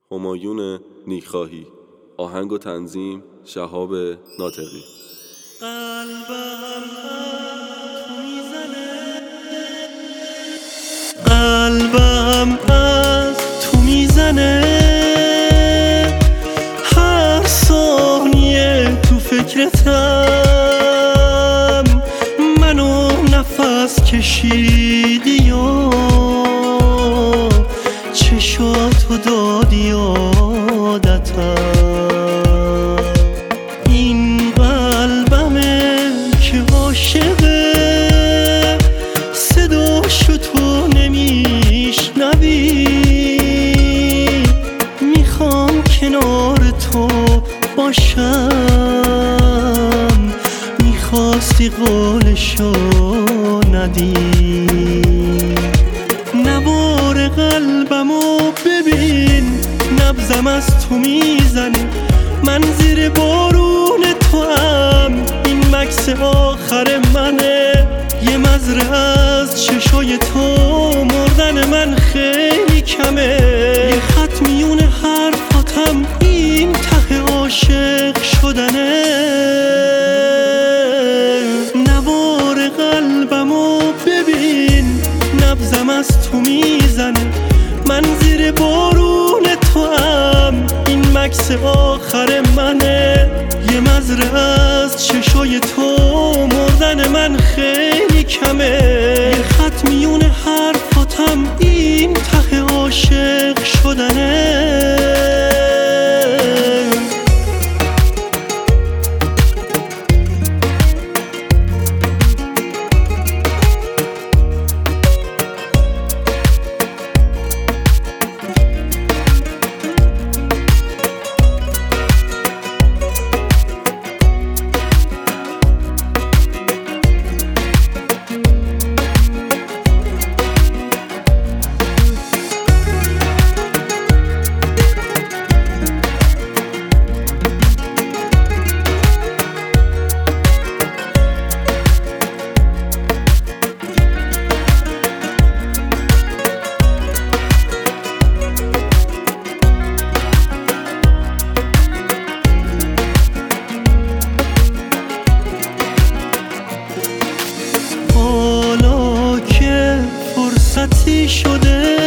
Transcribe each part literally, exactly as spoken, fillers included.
همایون نیکخواهی. آهنگ و تنظیم شهاب ناطقی. قلبم تو میزنه، قلبم از تو میزنه، هر ثانیه تو فکرتم، منو نفس کشیدی و چشاتو دادی عادتم. این قلبمه که عاشقه، صداشو تو نمیشنوی، میخوام کنار تو باشم، میخواستی قولشو ندی. نوار قلبمو ببین، نبضم از تو میزنه، من زیر بارون تو هم، این مکس آخر منه. یه مزرعه از چشای تو، مردن من خیلی کمه. یه خط میون حرفاتم، این ته عاشق شدنه. نوار قلبمو ببین، نبضم از تو میزنه، من زیر بارون تو هم، این مکس آخر منه. یه مزرعه از چشای تو، مردن من خیلی کمه. یه خط میون حرفاتم، این ته عاشق شدنه. حالا که فرصتی شده،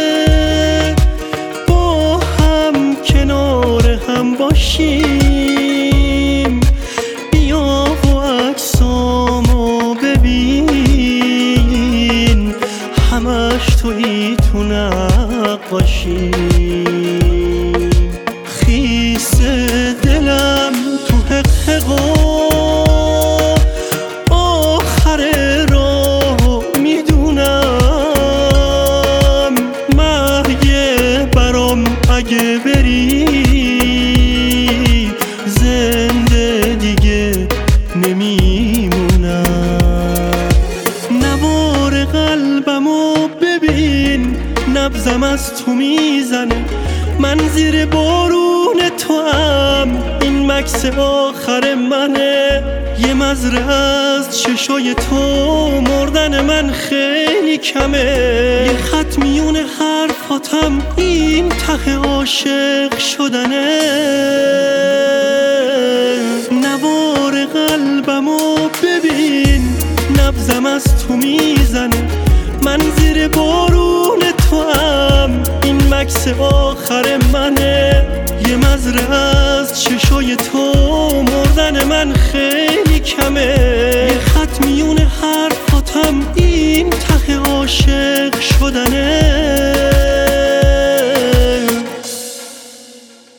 با هم کنار هم باشیم، بیا و عکسامو ببین، همش تویی تو نقاشیم. خیس دلم تو حقحقا، اگه بری زنده دیگه نمیمونم. نوار قلبمو ببین، نبضم از تو میزنه، من زیر بارون تو هم، این مکس آخر منه. یه مزرعه از چشای تو، مردن من خیلی کمه. یه خط میون حرفاتم، این ته عاشق شدنه. نوار قلبمو ببین، نبضم از تو میزنه، من زیر بارون تو هم، این مکس آخر منه. یه مزرعه از چشای تو، مردن من خیلی کمه.